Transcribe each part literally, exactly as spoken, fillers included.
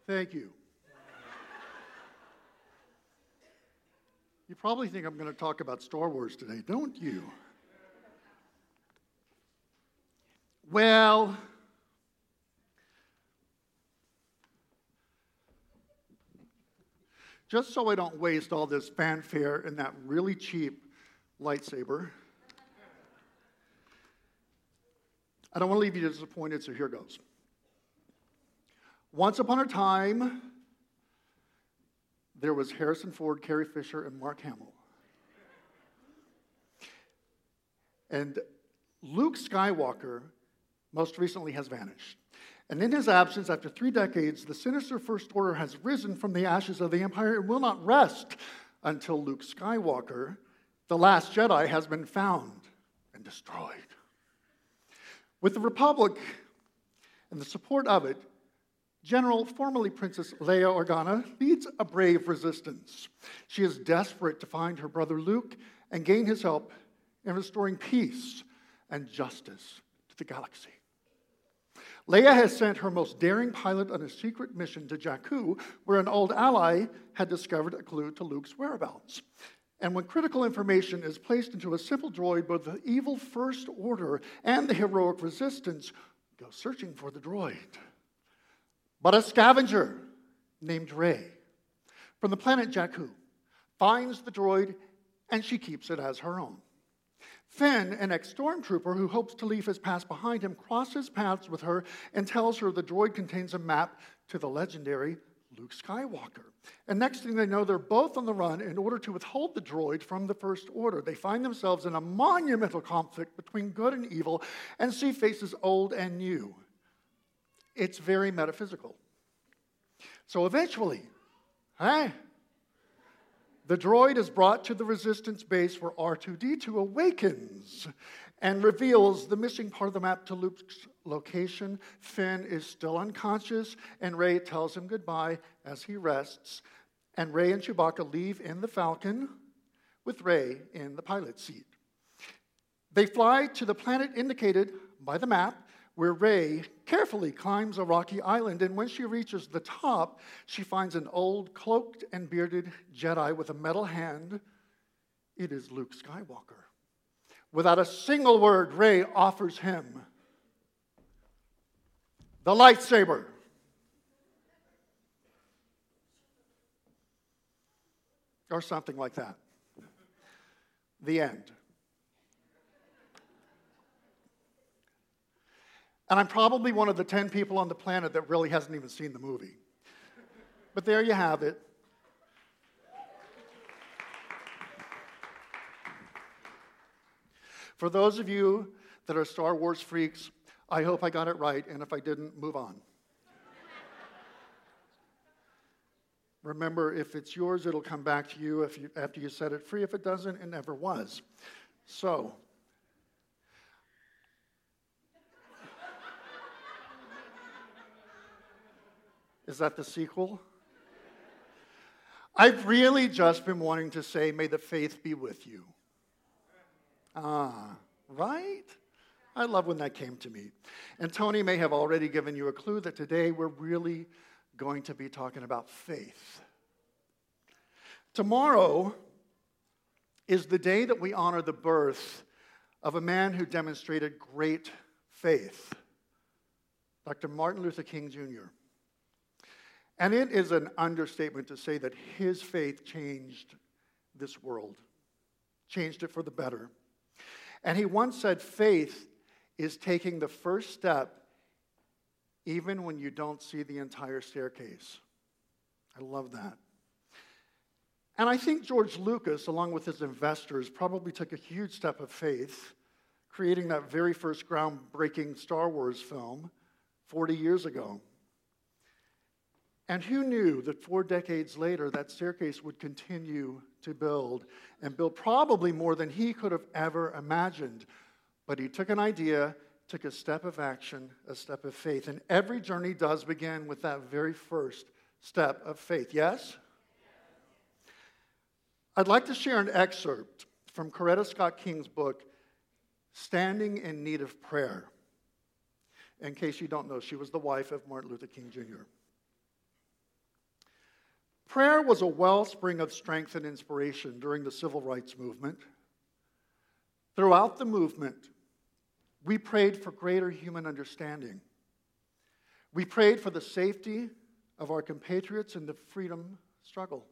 Thank you. You probably think I'm going to talk about Star Wars today, don't you? Well, just so I don't waste all this fanfare in that really cheap lightsaber, I don't want to leave you disappointed, so here goes. Once upon a time, there was Harrison Ford, Carrie Fisher, and Mark Hamill. And Luke Skywalker most recently has vanished. And in his absence, after three decades, the sinister First Order has risen from the ashes of the Empire and will not rest until Luke Skywalker, the last Jedi, has been found and destroyed. With the Republic and the support of it, General, formerly Princess Leia Organa, leads a brave resistance. She is desperate to find her brother Luke and gain his help in restoring peace and justice to the galaxy. Leia has sent her most daring pilot on a secret mission to Jakku, where an old ally had discovered a clue to Luke's whereabouts. And when critical information is placed into a simple droid, both the evil First Order and the heroic resistance go searching for the droid. But a scavenger named Rey from the planet Jakku finds the droid and she keeps it as her own. Finn, an ex-stormtrooper who hopes to leave his past behind him, crosses paths with her and tells her the droid contains a map to the legendary Luke Skywalker. And next thing they know, they're both on the run in order to withhold the droid from the First Order. They find themselves in a monumental conflict between good and evil and see faces old and new. It's very metaphysical. So eventually, hey, the droid is brought to the Resistance base where R two D two awakens and reveals the missing part of the map to Luke's location. Finn is still unconscious, and Rey tells him goodbye as he rests. And Rey and Chewbacca leave in the Falcon with Rey in the pilot seat. They fly to the planet indicated by the map, where Rey carefully climbs a rocky island, and when she reaches the top, she finds an old, cloaked and bearded Jedi with a metal hand. It is Luke Skywalker. Without a single word, Rey offers him the lightsaber. Or something like that. The end. And I'm probably one of the ten people on the planet that really hasn't even seen the movie. But there you have it. For those of you that are Star Wars freaks, I hope I got it right, and if I didn't, move on. Remember, if it's yours, it'll come back to you, if you after you set it free. If it doesn't, it never was. So, is that the sequel? I've really just been wanting to say, may the faith be with you. Ah, right? I love when that came to me. And Tony may have already given you a clue that today we're really going to be talking about faith. Tomorrow is the day that we honor the birth of a man who demonstrated great faith, Doctor Martin Luther King Junior And it is an understatement to say that his faith changed this world, changed it for the better. And he once said, faith is taking the first step even when you don't see the entire staircase. I love that. And I think George Lucas, along with his investors, probably took a huge step of faith, creating that very first groundbreaking Star Wars film forty years ago. And who knew that four decades later, that staircase would continue to build and build probably more than he could have ever imagined. But he took an idea, took a step of action, a step of faith. And every journey does begin with that very first step of faith. Yes? I'd like to share an excerpt from Coretta Scott King's book, Standing in Need of Prayer. In case you don't know, she was the wife of Martin Luther King Junior Prayer was a wellspring of strength and inspiration during the civil rights movement. Throughout the movement, we prayed for greater human understanding. We prayed for the safety of our compatriots in the freedom struggle.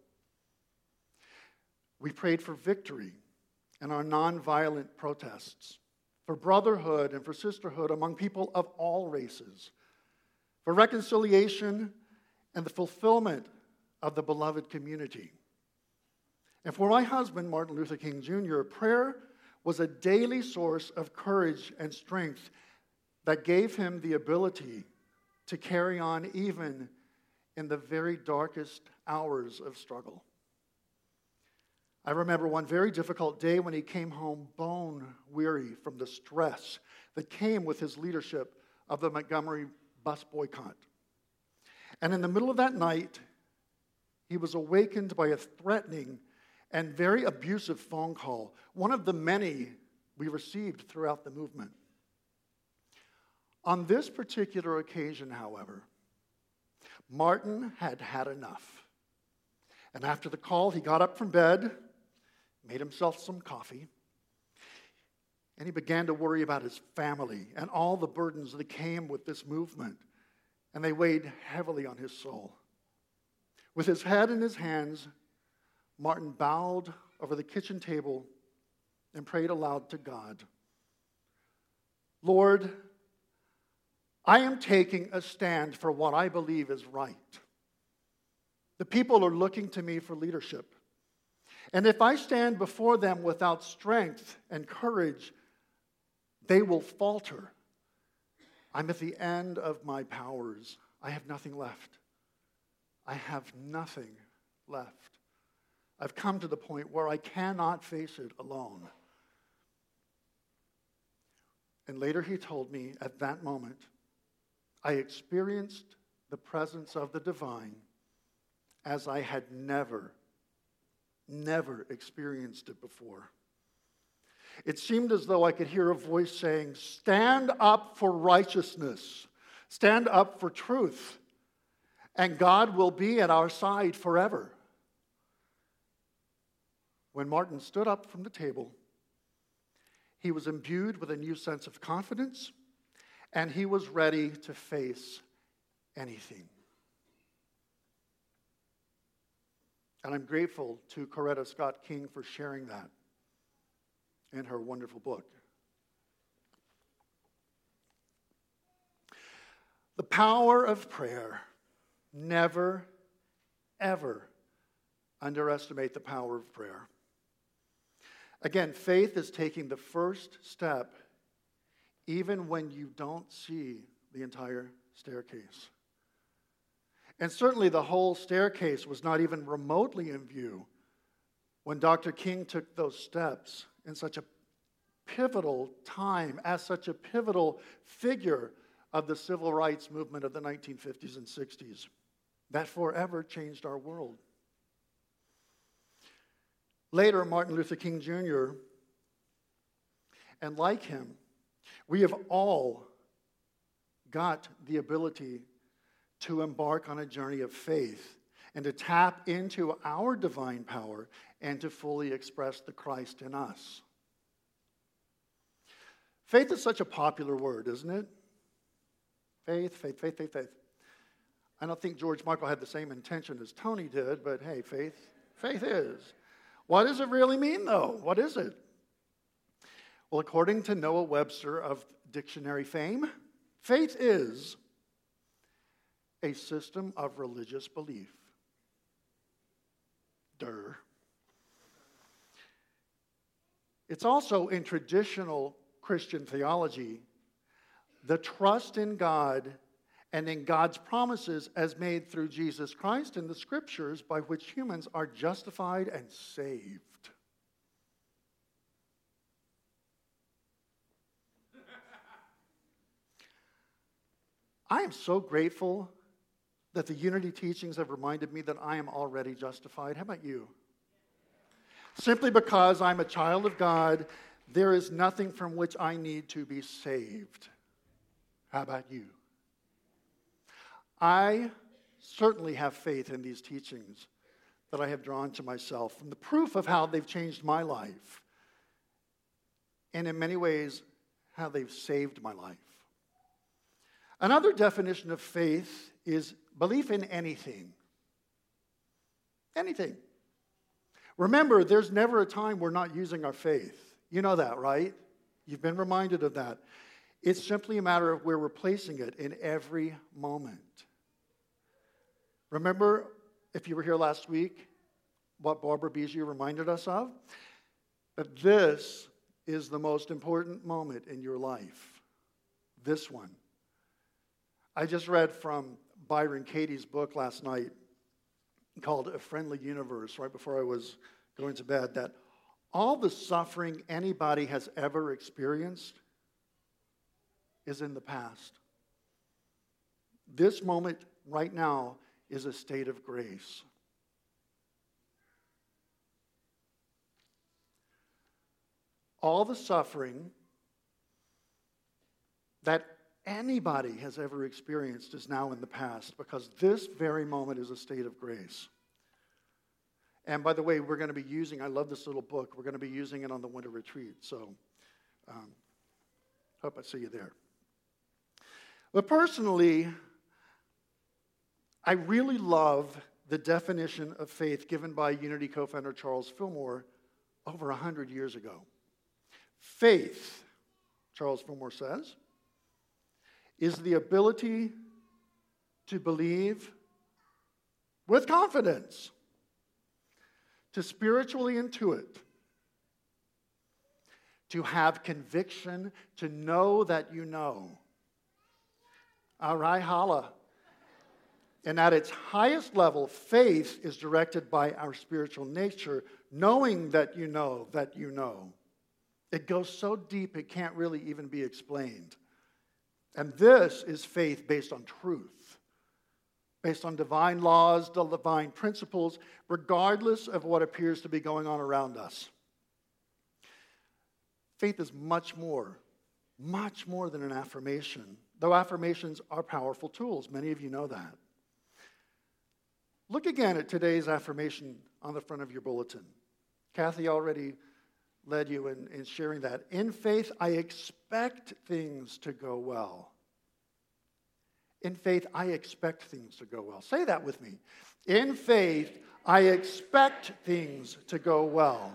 We prayed for victory in our nonviolent protests, for brotherhood and for sisterhood among people of all races, for reconciliation and the fulfillment of the beloved community. And for my husband, Martin Luther King Junior, prayer was a daily source of courage and strength that gave him the ability to carry on even in the very darkest hours of struggle. I remember one very difficult day when he came home bone weary from the stress that came with his leadership of the Montgomery bus boycott. And in the middle of that night, he was awakened by a threatening and very abusive phone call, one of the many we received throughout the movement. On this particular occasion, however, Martin had had enough. And after the call, he got up from bed, made himself some coffee, and he began to worry about his family and all the burdens that came with this movement, and they weighed heavily on his soul. With his head in his hands, Martin bowed over the kitchen table and prayed aloud to God. Lord, I am taking a stand for what I believe is right. The people are looking to me for leadership. And if I stand before them without strength and courage, they will falter. I'm at the end of my powers. I have nothing left. I have nothing left. I've come to the point where I cannot face it alone. And later he told me, at that moment, I experienced the presence of the divine as I had never, never experienced it before. It seemed as though I could hear a voice saying, stand up for righteousness, stand up for truth, and God will be at our side forever. When Martin stood up from the table, he was imbued with a new sense of confidence, and he was ready to face anything. And I'm grateful to Coretta Scott King for sharing that in her wonderful book. The power of prayer. Never, ever underestimate the power of prayer. Again, faith is taking the first step even when you don't see the entire staircase. And certainly the whole staircase was not even remotely in view when Doctor King took those steps in such a pivotal time, as such a pivotal figure of the civil rights movement of the nineteen fifties and sixties. That forever changed our world. Later, Martin Luther King Junior, and like him, we have all got the ability to embark on a journey of faith and to tap into our divine power and to fully express the Christ in us. Faith is such a popular word, isn't it? Faith, faith, faith, faith, faith. I don't think George Michael had the same intention as Tony did, but hey, faith, faith is. What does it really mean, though? What is it? Well, according to Noah Webster of dictionary fame, faith is a system of religious belief. Durr. It's also in traditional Christian theology, the trust in God and in God's promises as made through Jesus Christ in the Scriptures by which humans are justified and saved. I am so grateful that the unity teachings have reminded me that I am already justified. How about you? Simply because I'm a child of God, there is nothing from which I need to be saved. How about you? I certainly have faith in these teachings that I have drawn to myself from the proof of how they've changed my life, and in many ways, how they've saved my life. Another definition of faith is belief in anything. Anything. Remember, there's never a time we're not using our faith. You know that, right? You've been reminded of that. It's simply a matter of where we're placing it in every moment. Remember, if you were here last week, what Barbara Bijou reminded us of? That this is the most important moment in your life. This one. I just read from Byron Katie's book last night called A Friendly Universe, right before I was going to bed, that all the suffering anybody has ever experienced is in the past. This moment right now is a state of grace. All the suffering that anybody has ever experienced is now in the past, because this very moment is a state of grace. And by the way, we're going to be using, I love this little book, we're going to be using it on the winter retreat, so um, hope I see you there. But personally, I really love the definition of faith given by Unity co-founder Charles Fillmore over one hundred years ago. Faith, Charles Fillmore says, is the ability to believe with confidence, to spiritually intuit, to have conviction, to know that you know. All right, holla. And at its highest level, faith is directed by our spiritual nature, knowing that you know that you know. It goes so deep it can't really even be explained. And this is faith based on truth, based on divine laws, divine principles, regardless of what appears to be going on around us. Faith is much more, much more than an affirmation, though affirmations are powerful tools. Many of you know that. Look again at today's affirmation on the front of your bulletin. Kathy already led you in, in sharing that. In faith, I expect things to go well. In faith, I expect things to go well. Say that with me. In faith, I expect things to go well.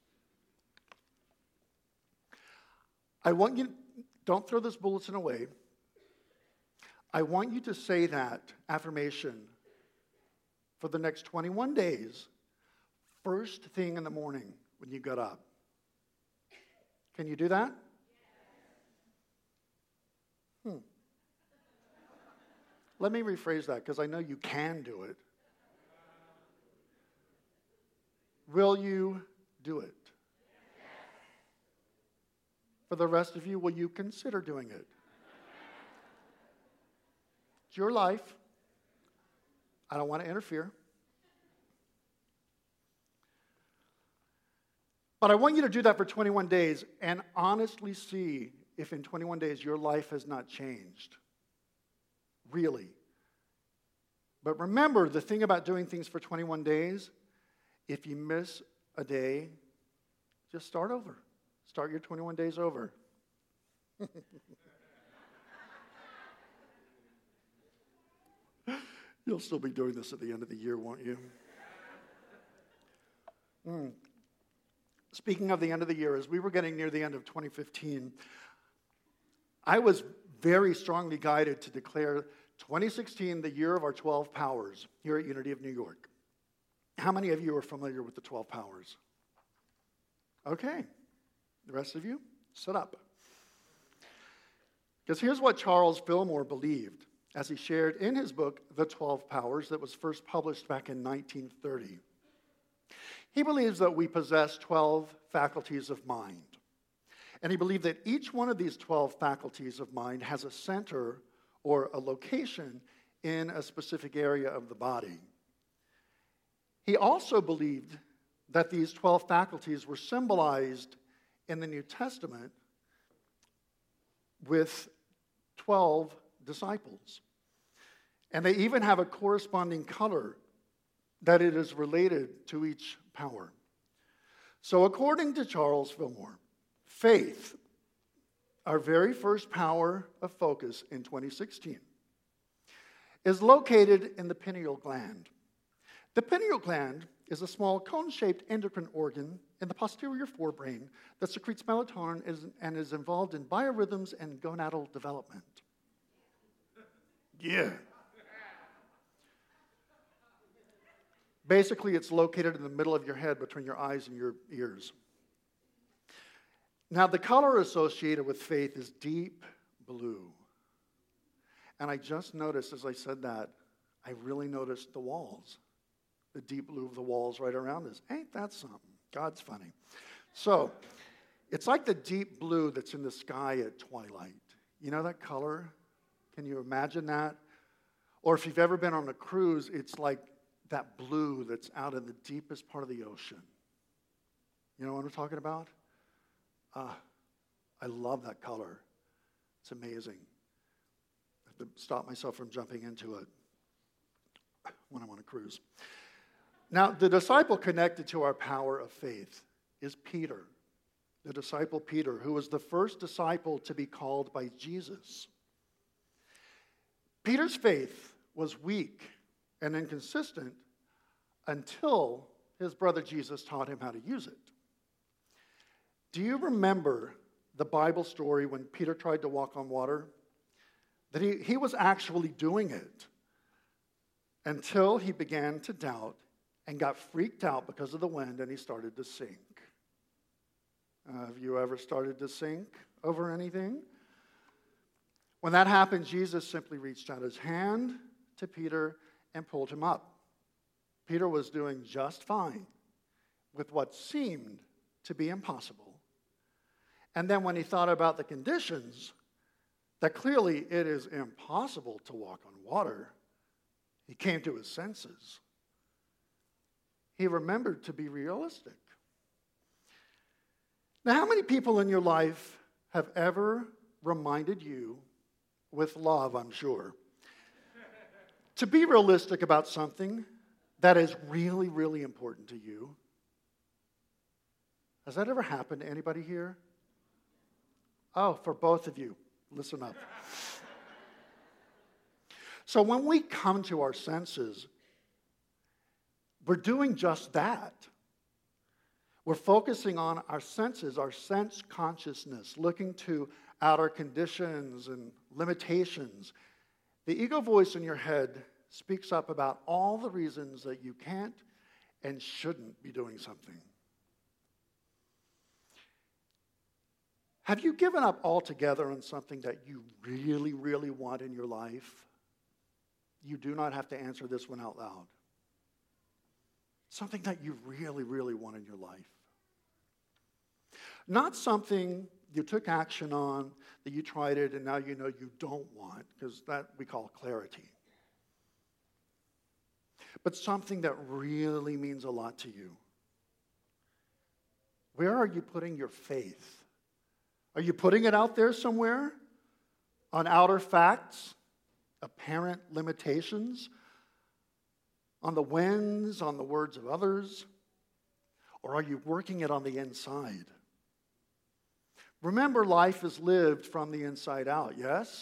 I want you, don't throw this bulletin away. I want you to say that affirmation for the next twenty-one days, first thing in the morning when you get up. Can you do that? Hmm. Let me rephrase that, because I know you can do it. Will you do it? For the rest of you, will you consider doing it? It's your life. I don't want to interfere. But I want you to do that for twenty-one days and honestly see if in twenty-one days your life has not changed. Really. But remember, the thing about doing things for twenty-one days, if you miss a day, just start over. Start your twenty-one days over. You'll still be doing this at the end of the year, won't you? Mm. Speaking of the end of the year, as we were getting near the end of twenty fifteen, I was very strongly guided to declare twenty sixteen the year of our twelve powers here at Unity of New York. How many of you are familiar with the twelve powers? Okay. The rest of you, sit up. Because here's what Charles Fillmore believed as he shared in his book, The twelve Powers, that was first published back in nineteen thirty. He believes that we possess twelve faculties of mind. And he believed that each one of these twelve faculties of mind has a center or a location in a specific area of the body. He also believed that these twelve faculties were symbolized in the New Testament with twelve disciples. And they even have a corresponding color that it is related to each power. So according to Charles Fillmore, faith, our very first power of focus in twenty sixteen, is located in the pineal gland. The pineal gland is a small cone-shaped endocrine organ in the posterior forebrain that secretes melatonin and is involved in biorhythms and gonadal development. Yeah. Basically, it's located in the middle of your head between your eyes and your ears. Now, the color associated with faith is deep blue. And I just noticed as I said that, I really noticed the walls, the deep blue of the walls right around us. Ain't that something? God's funny. So, it's like the deep blue that's in the sky at twilight. You know that color? Can you imagine that? Or if you've ever been on a cruise, it's like that blue that's out in the deepest part of the ocean. You know what I'm talking about? Ah, I love that color. It's amazing. I have to stop myself from jumping into it when I'm on a cruise. Now, the disciple connected to our power of faith is Peter, the disciple Peter, who was the first disciple to be called by Jesus. Peter's faith was weak and inconsistent until his brother Jesus taught him how to use it. Do you remember the Bible story when Peter tried to walk on water? That he, he was actually doing it until he began to doubt and got freaked out because of the wind and he started to sink. Uh, have you ever started to sink over anything? When that happened, Jesus simply reached out his hand to Peter and pulled him up. Peter was doing just fine with what seemed to be impossible. And then when he thought about the conditions, that clearly it is impossible to walk on water, he came to his senses. He remembered to be realistic. Now, how many people in your life have ever reminded you, with love, I'm sure, to be realistic about something that is really, really important to you? Has that ever happened to anybody here? Oh, for both of you, listen up. So when we come to our senses, we're doing just that. We're focusing on our senses, our sense consciousness, looking to outer conditions and limitations. The ego voice in your head speaks up about all the reasons that you can't and shouldn't be doing something. Have you given up altogether on something that you really, really want in your life? You do not have to answer this one out loud. Something that you really, really want in your life. Not something you took action on, that you tried it, and now you know you don't want, because that we call clarity. But something that really means a lot to you. Where are you putting your faith? Are you putting it out there somewhere? On outer facts? Apparent limitations? On the winds? On the words of others? Or are you working it on the inside? Remember, life is lived from the inside out, yes?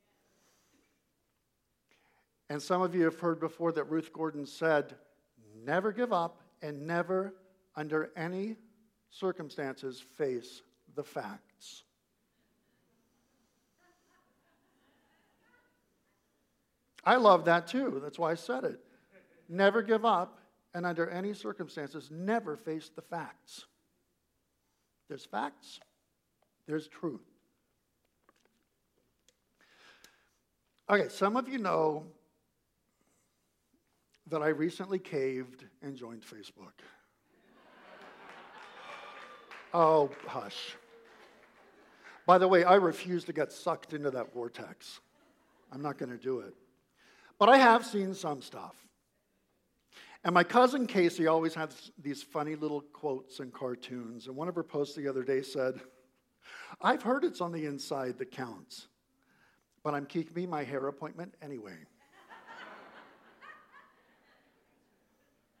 And some of you have heard before that Ruth Gordon said, never give up and never, under any circumstances, face the facts. I love that too. That's why I said it. Never give up, and under any circumstances, never face the facts. There's facts. There's truth. Okay, some of you know that I recently caved and joined Facebook. Oh, hush. By the way, I refuse to get sucked into that vortex. I'm not going to do it. But I have seen some stuff. And my cousin Casey always has these funny little quotes and cartoons. And one of her posts the other day said, I've heard it's on the inside that counts, but I'm keeping my hair appointment anyway.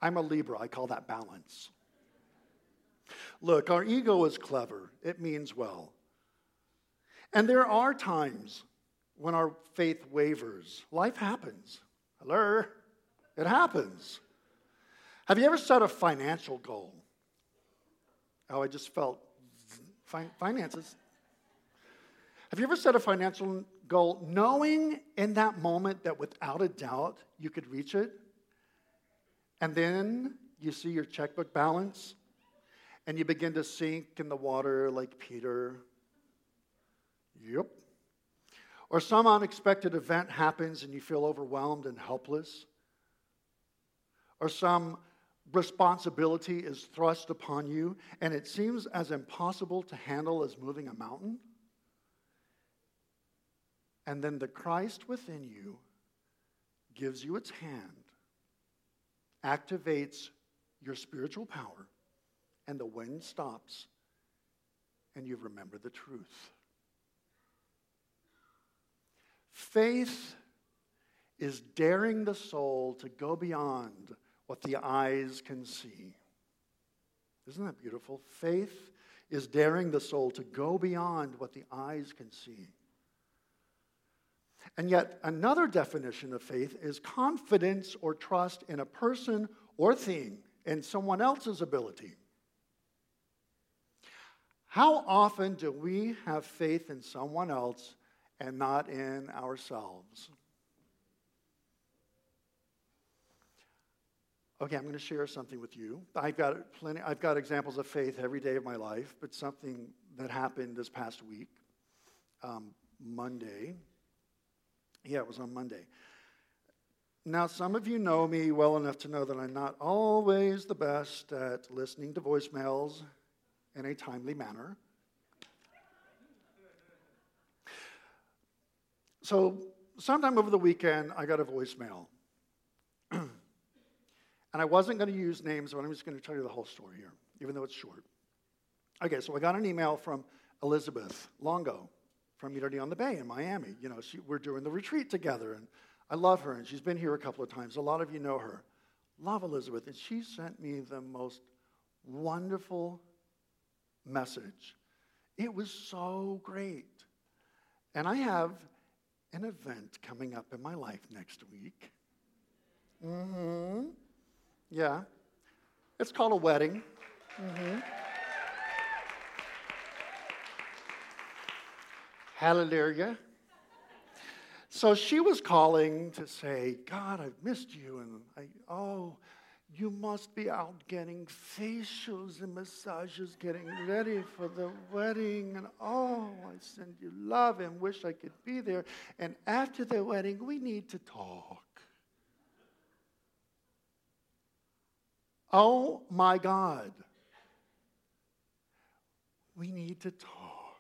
I'm a Libra. I call that balance. Look, our ego is clever. It means well. And there are times when our faith wavers. Life happens. Hello? It happens. Have you ever set a financial goal? Oh, I just felt fin- finances. Have you ever set a financial goal knowing in that moment that without a doubt you could reach it? And then you see your checkbook balance and you begin to sink in the water like Peter. Yep. Or some unexpected event happens and you feel overwhelmed and helpless. Or some responsibility is thrust upon you and it seems as impossible to handle as moving a mountain. And then the Christ within you gives you its hand, activates your spiritual power, and the wind stops, and you remember the truth. Faith is daring the soul to go beyond what the eyes can see. Isn't that beautiful? Faith is daring the soul to go beyond what the eyes can see. And yet, another definition of faith is confidence or trust in a person or thing, in someone else's ability. How often do we have faith in someone else and not in ourselves? Okay, I'm going to share something with you. I've got plenty. I've got examples of faith every day of my life, but something that happened this past week, um, Monday. Yeah, it was on Monday. Now, some of you know me well enough to know that I'm not always the best at listening to voicemails in a timely manner. So, sometime over the weekend, I got a voicemail. And I wasn't going to use names, but I'm just going to tell you the whole story here, even though it's short. Okay, so I got an email from Elizabeth Longo from Unity on the Bay in Miami. You know, she, we're doing the retreat together, and I love her, and she's been here a couple of times. A lot of you know her. Love Elizabeth, and she sent me the most wonderful message. It was so great. And I have an event coming up in my life next week. Mm-hmm. Yeah. It's called a wedding. Mm-hmm. Hallelujah. So she was calling to say, God, I've missed you. And I, oh, you must be out getting facials and massages, getting ready for the wedding. And oh, I send you love and wish I could be there. And after the wedding, we need to talk. Oh my God. We need to talk.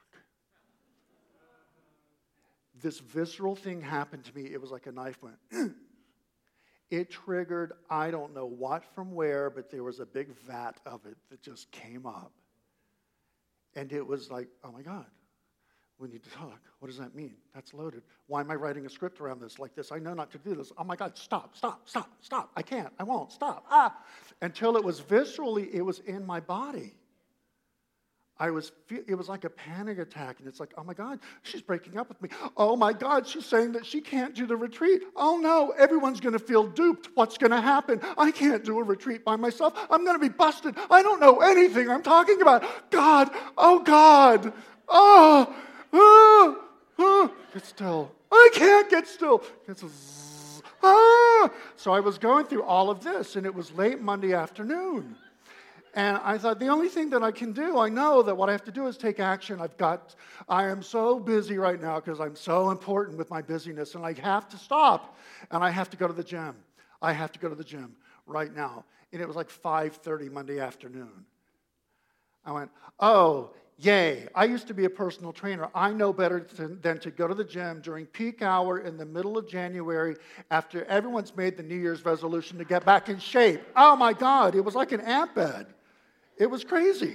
This visceral thing happened to me. It was like a knife went. It triggered, I don't know what from where, but there was a big vat of it that just came up. And it was like, oh my God, we need to talk. What does that mean? That's loaded. Why am I writing a script around this like this? I know not to do this. Oh my God, stop, stop, stop, stop. I can't, I won't, stop. Ah! Until it was viscerally, it was in my body. I was, it was like a panic attack, and it's like, oh my God, she's breaking up with me. Oh my God, she's saying that she can't do the retreat. Oh no, everyone's going to feel duped. What's going to happen? I can't do a retreat by myself. I'm going to be busted. I don't know anything I'm talking about. God, oh God, oh, oh, oh. Get still. I can't get still. It's a zzz, ah. So I was going through all of this, and it was late Monday afternoon. And I thought, the only thing that I can do, I know that what I have to do is take action. I've got, I am so busy right now because I'm so important with my busyness, and I have to stop, and I have to go to the gym. I have to go to the gym right now. And it was like five thirty Monday afternoon. I went, oh, yay. I used to be a personal trainer. I know better to, than to go to the gym during peak hour in the middle of January after everyone's made the New Year's resolution to get back in shape. Oh my God, it was like an ant bed. It was crazy.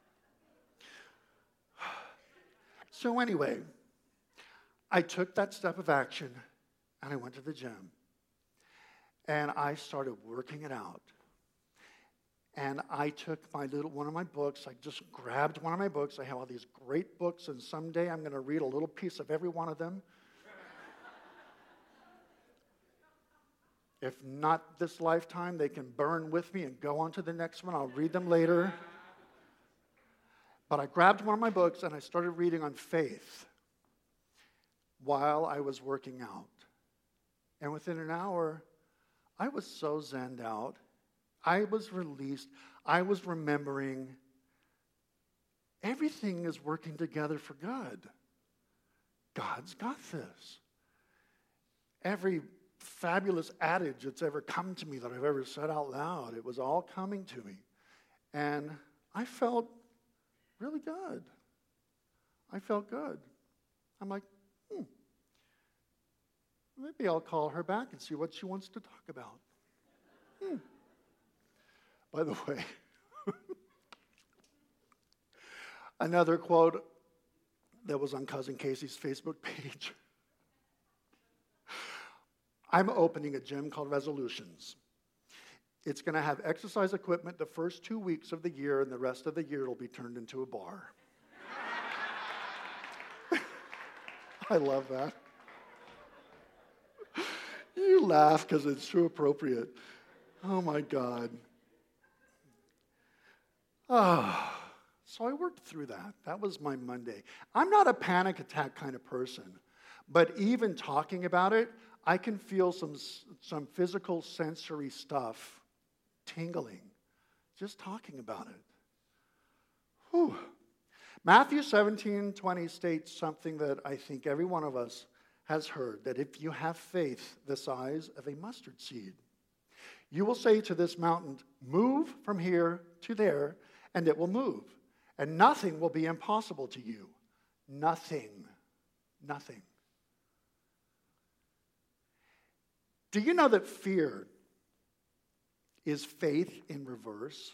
So anyway, I took that step of action and I went to the gym. And I started working it out. And I took my little one of my books. I just grabbed one of my books. I have all these great books, and someday I'm going to read a little piece of every one of them. If not this lifetime, they can burn with me and go on to the next one. I'll read them later. But I grabbed one of my books and I started reading on faith while I was working out. And within an hour, I was so zenned out. I was released. I was remembering everything is working together for good. God's got this. Every fabulous adage that's ever come to me that I've ever said out loud, it was all coming to me. And I felt really good. I felt good. I'm like, hmm, maybe I'll call her back and see what she wants to talk about. Hmm. By the way, another quote that was on Cousin Casey's Facebook page. I'm opening a gym called Resolutions. It's going to have exercise equipment the first two weeks of the year, and the rest of the year it'll be turned into a bar. I love that. You laugh because it's too appropriate. Oh, my God. Oh, so I worked through that. That was my Monday. I'm not a panic attack kind of person, but even talking about it, I can feel some, some physical sensory stuff tingling, just talking about it. Whew. Matthew seventeen twenty states something that I think every one of us has heard, that if you have faith the size of a mustard seed, you will say to this mountain, move from here to there, and it will move. And nothing will be impossible to you. Nothing. Nothing. Do you know that fear is faith in reverse?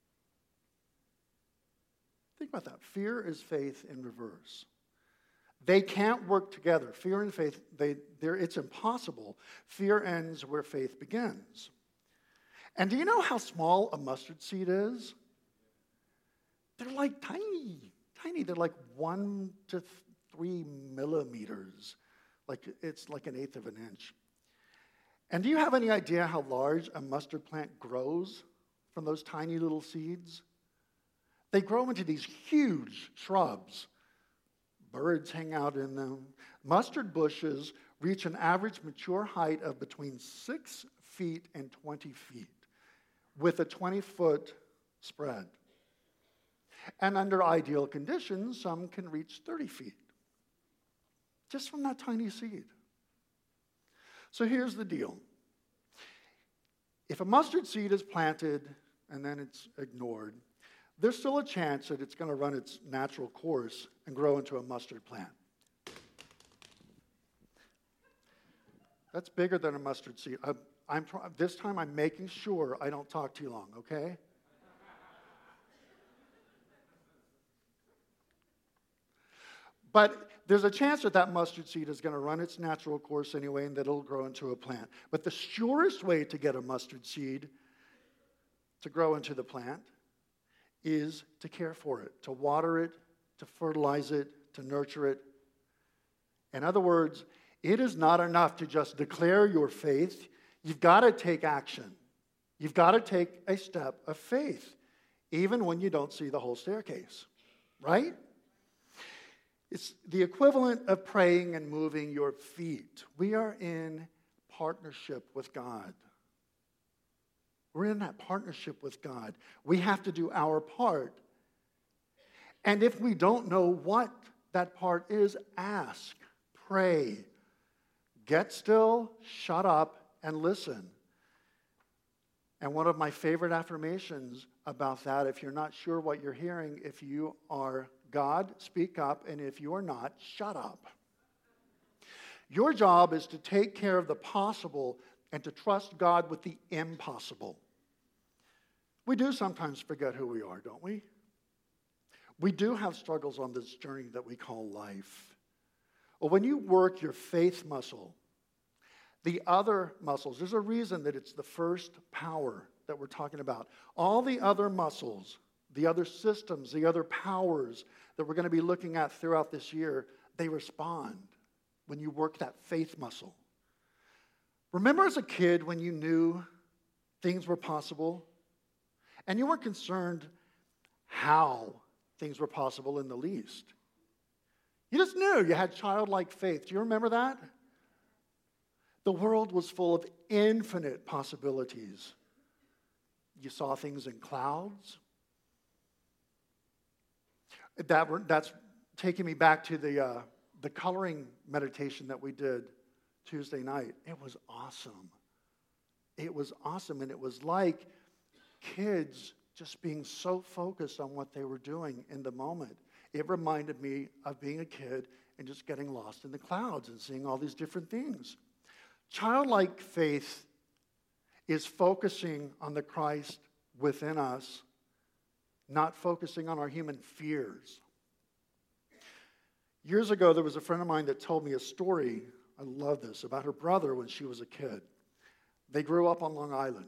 Think about that. Fear is faith in reverse. They can't work together. Fear and faith, they, it's impossible. Fear ends where faith begins. And do you know how small a mustard seed is? They're like tiny, tiny. They're like one to three millimeters. Like it's like an eighth of an inch. And do you have any idea how large a mustard plant grows from those tiny little seeds? They grow into these huge shrubs. Birds hang out in them. Mustard bushes reach an average mature height of between six feet and twenty feet, with a twenty-foot spread. And under ideal conditions, some can reach thirty feet, just from that tiny seed. So here's the deal. If a mustard seed is planted and then it's ignored, there's still a chance that it's going to run its natural course and grow into a mustard plant. That's bigger than a mustard seed. I, I'm, this time I'm making sure I don't talk too long, okay? But there's a chance that that mustard seed is going to run its natural course anyway and that it'll grow into a plant. But the surest way to get a mustard seed to grow into the plant is to care for it, to water it, to fertilize it, to nurture it. In other words, it is not enough to just declare your faith. You've got to take action. You've got to take a step of faith, even when you don't see the whole staircase, right? It's the equivalent of praying and moving your feet. We are in partnership with God. We're in that partnership with God. We have to do our part. And if we don't know what that part is, ask, pray, get still, shut up, and listen. And one of my favorite affirmations about that, if you're not sure what you're hearing, if you are God, speak up, and if you are not, shut up. Your job is to take care of the possible and to trust God with the impossible. We do sometimes forget who we are, don't we? We do have struggles on this journey that we call life. Well, when you work your faith muscle, the other muscles, there's a reason that it's the first power that we're talking about, all the other muscles, the other systems, the other powers that we're going to be looking at throughout this year, they respond when you work that faith muscle. Remember as a kid when you knew things were possible and you weren't concerned how things were possible in the least? You just knew you had childlike faith. Do you remember that? The world was full of infinite possibilities. You saw things in clouds. That, that's taking me back to the, uh, the coloring meditation that we did Tuesday night. It was awesome. It was awesome, and it was like kids just being so focused on what they were doing in the moment. It reminded me of being a kid and just getting lost in the clouds and seeing all these different things. Childlike faith is focusing on the Christ within us, not focusing on our human fears. Years ago, there was a friend of mine that told me a story, I love this, about her brother when she was a kid. They grew up on Long Island.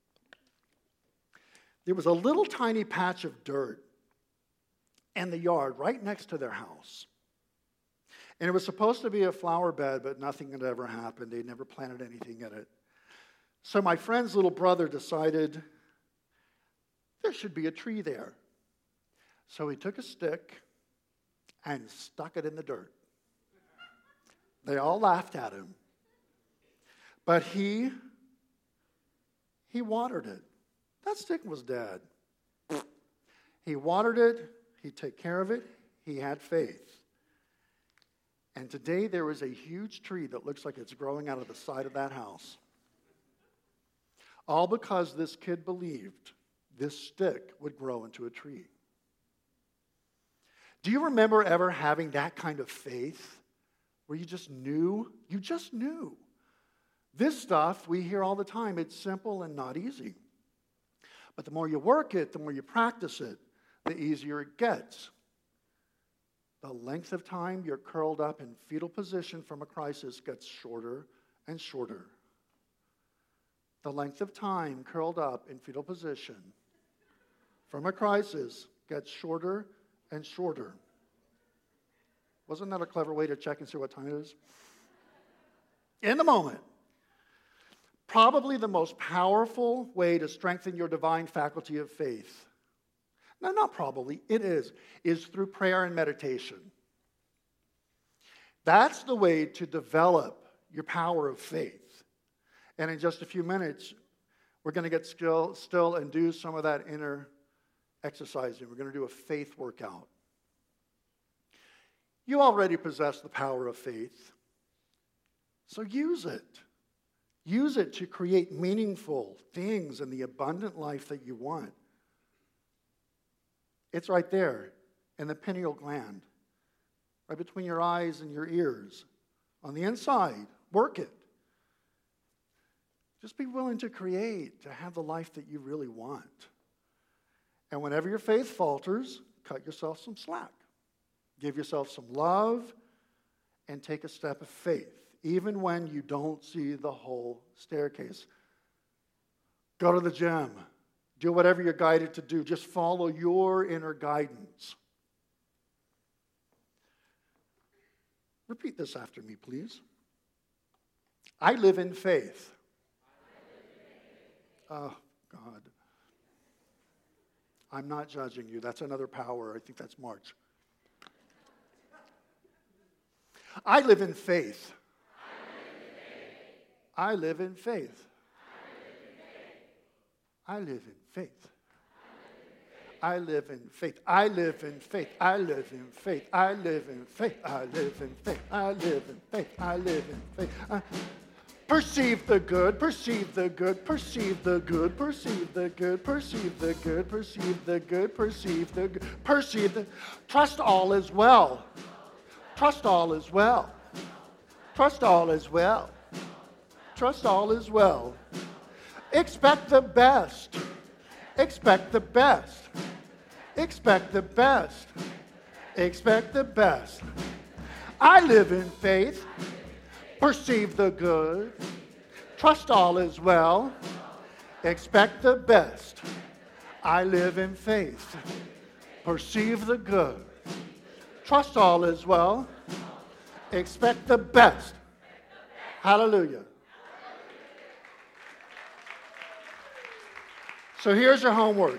There was a little tiny patch of dirt in the yard right next to their house. And it was supposed to be a flower bed, but nothing had ever happened. They'd never planted anything in it. So my friend's little brother decided there should be a tree there. So he took a stick and stuck it in the dirt. They all laughed at him. But he, he watered it. That stick was dead. He watered it. He took care of it. He had faith. And today there is a huge tree that looks like it's growing out of the side of that house. All because this kid believed this stick would grow into a tree. Do you remember ever having that kind of faith where you just knew? You just knew. This stuff we hear all the time. It's simple and not easy. But the more you work it, the more you practice it, the easier it gets. The length of time you're curled up in fetal position from a crisis gets shorter and shorter. The length of time curled up in fetal position from a crisis gets shorter and shorter. Wasn't that a clever way to check and see what time it is? In the moment. Probably the most powerful way to strengthen your divine faculty of faith. No, not probably, it is, is through prayer and meditation. That's the way to develop your power of faith. And in just a few minutes, we're going to get still, still and do some of that inner exercising. We're going to do a faith workout. You already possess the power of faith, so use it. Use it to create meaningful things in the abundant life that you want. It's right there in the pineal gland, right between your eyes and your ears. On the inside, work it. Just be willing to create, to have the life that you really want. And whenever your faith falters, cut yourself some slack. Give yourself some love and take a step of faith, even when you don't see the whole staircase. Go to the gym. Do whatever you're guided to do. Just follow your inner guidance. Repeat this after me, please. I live in faith. Oh, God. I'm not judging you. That's another power. I think that's March. I live in faith. I live in faith. I live in faith. I live in faith. I live in faith. I live in faith. I live in faith. I live in faith. I live in faith. I live in faith. I perceive the good. Perceive the good. Perceive the good. Perceive the good. Perceive the good. Perceive the good. Perceive the good. Perceive the. Trust all is well. Trust all is well. Trust all is well. Trust all is well. Expect the best. Expect the best. Expect the best. Expect the best. I live in faith. Perceive the good. Trust all is well. Expect the best. I live in faith. Perceive the good. Trust all is well. Expect the best. Hallelujah. So here's your homework.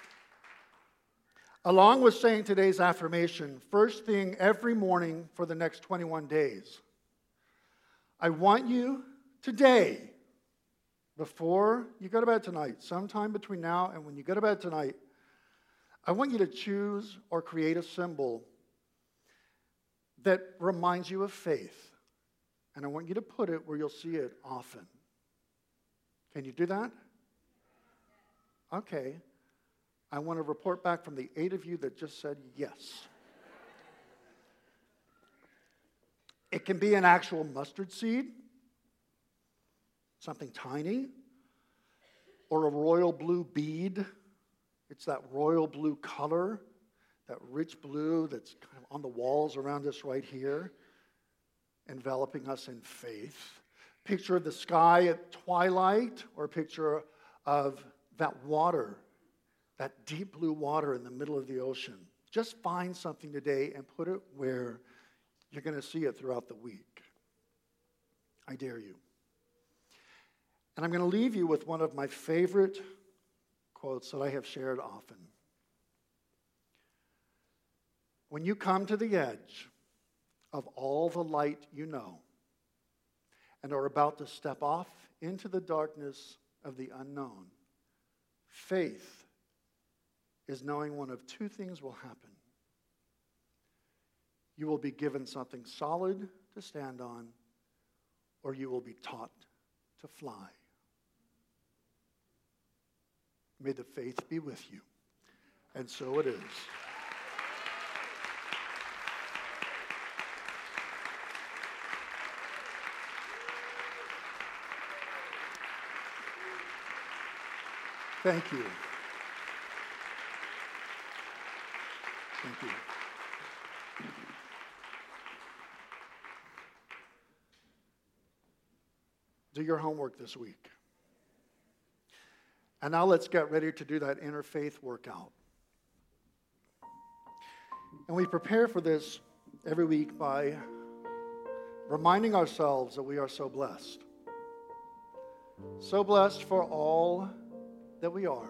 Along with saying today's affirmation, first thing every morning for the next twenty-one days, I want you today, before you go to bed tonight, sometime between now and when you go to bed tonight, I want you to choose or create a symbol that reminds you of faith. And I want you to put it where you'll see it often. Can you do that? Okay. I want to report back from the eight of you that just said yes. It can be an actual mustard seed, something tiny, or a royal blue bead. It's that royal blue color, that rich blue that's kind of on the walls around us right here, enveloping us in faith. Picture of the sky at twilight, or a picture of that water, that deep blue water in the middle of the ocean. Just find something today and put it where you're going to see it throughout the week. I dare you. And I'm going to leave you with one of my favorite quotes that I have shared often. When you come to the edge of all the light you know and are about to step off into the darkness of the unknown, faith is knowing one of two things will happen. You will be given something solid to stand on, or you will be taught to fly. May the faith be with you. And so it is. Thank you. Thank you. Do your homework this week. And now let's get ready to do that interfaith workout. And we prepare for this every week by reminding ourselves that we are so blessed. So blessed for all that we are,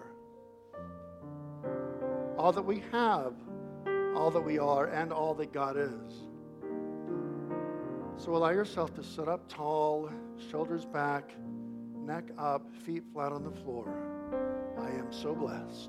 all that we have, all that we are, and all that God is. So allow yourself to sit up tall, shoulders back, neck up, feet flat on the floor. I am so blessed.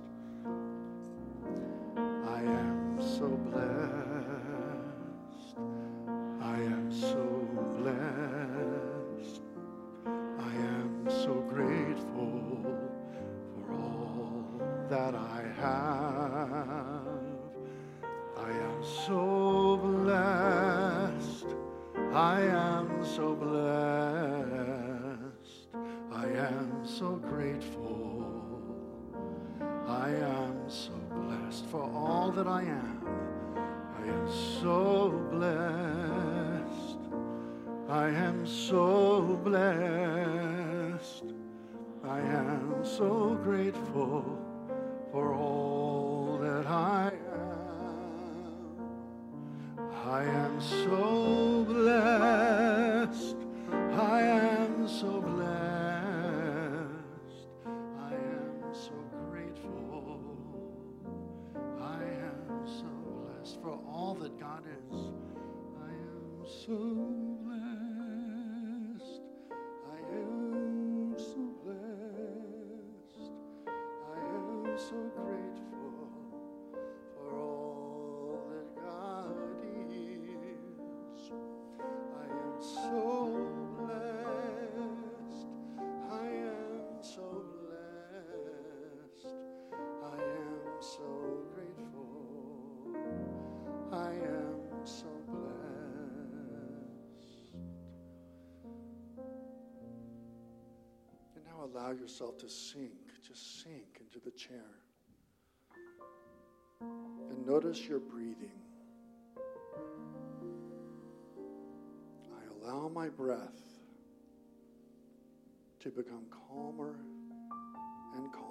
I am so blessed. I am so blessed. I am so grateful for all that I have. I am so blessed. I am so blessed. I am so grateful. I am so blessed for all that I am. I am so blessed. I am so blessed. I am so grateful for all that I am. I am so blessed. I am so blessed. I am so grateful. I am so blessed for all that God is. I am so blessed. I am so blessed. I am so grateful for all that God is. I am so blessed. I am so blessed. I am so grateful. I am so blessed. And now allow yourself to sink, just sink into the chair. And notice your breathing. I allow my breath to become calmer and calmer.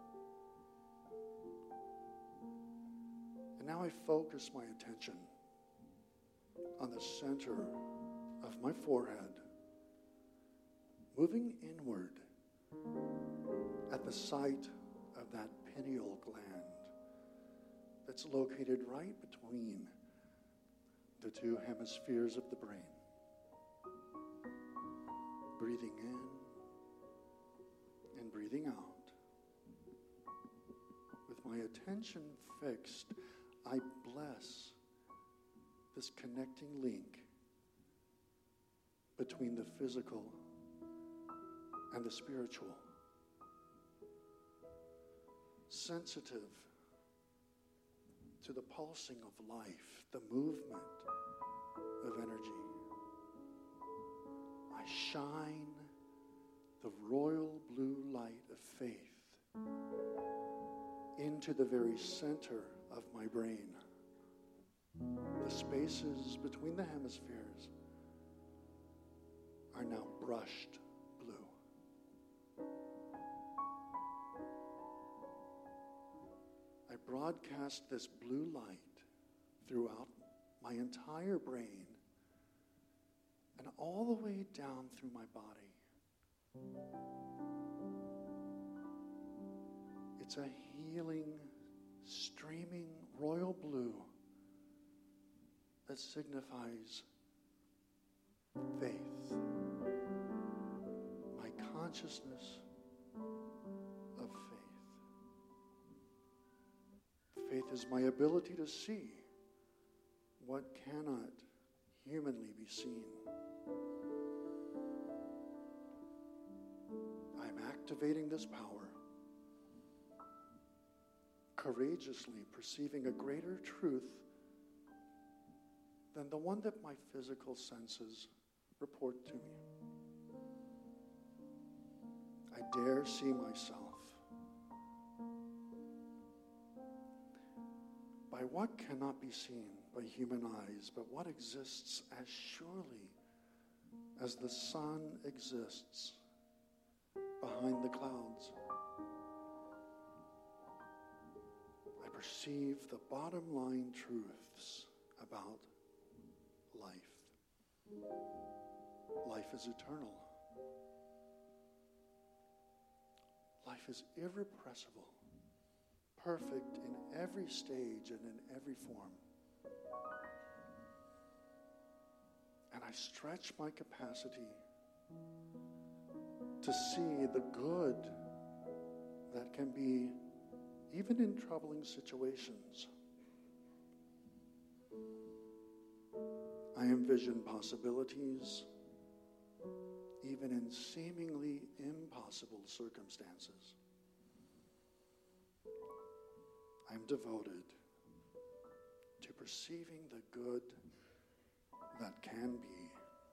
And now I focus my attention on the center of my forehead, moving inward at the site of that pineal gland that's located right between the two hemispheres of the brain. Breathing in and breathing out. With my attention fixed, I bless this connecting link between the physical and the spiritual. Sensitive to the pulsing of life, the movement of energy. I shine the royal blue light of faith into the very center of my brain. The spaces between the hemispheres are now brushed blue. I broadcast this blue light throughout my entire brain and all the way down through my body. It's a healing, streaming royal blue that signifies faith, my consciousness of faith. Faith is my ability to see what cannot humanly be seen. I'm activating this power, courageously perceiving a greater truth than the one that my physical senses report to me. I dare see myself by what cannot be seen by human eyes, but what exists as surely as the sun exists behind the clouds. I perceive the bottom line truths about life. Life is eternal. Life is irrepressible, perfect in every stage and in every form. And I stretch my capacity to see the good that can be even in troubling situations. I envision possibilities even in seemingly impossible circumstances. I'm devoted to perceiving the good that can be.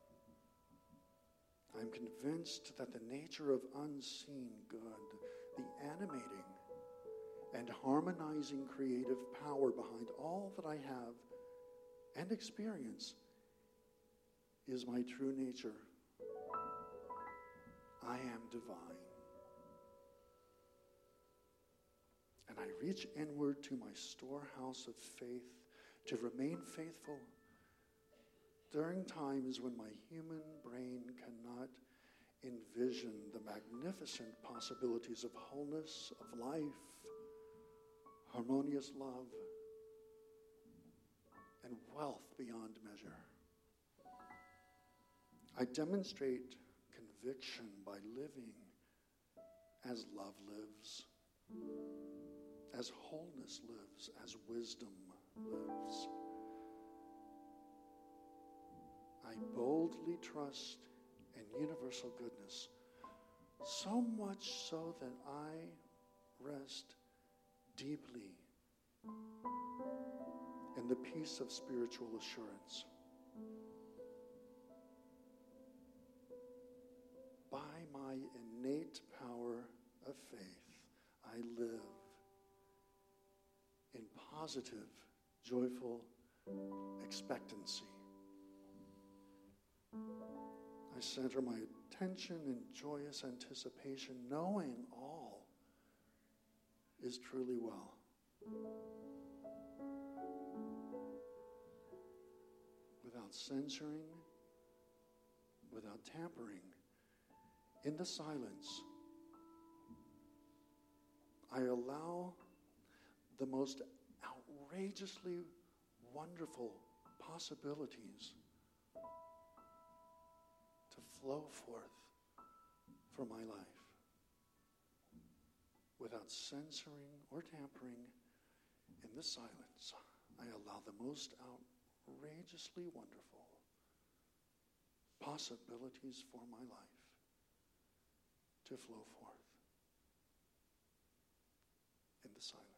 I'm convinced that the nature of unseen good, the animating and harmonizing creative power behind all that I have and experience, is my true nature. I am divine. And I reach inward to my storehouse of faith to remain faithful during times when my human brain cannot envision the magnificent possibilities of wholeness, of life, harmonious love, and wealth beyond measure. I demonstrate conviction by living as love lives, as wholeness lives, as wisdom lives. I boldly trust in universal goodness, so much so that I rest deeply in the peace of spiritual assurance. By my innate power of faith, I live in positive, joyful expectancy. I center my attention in joyous anticipation, knowing all is truly well. Without censoring, without tampering, in the silence, I allow the most outrageously wonderful possibilities to flow forth for my life. Without censoring or tampering, in the silence, I allow the most outrageously wonderful possibilities for my life to flow forth in the silence.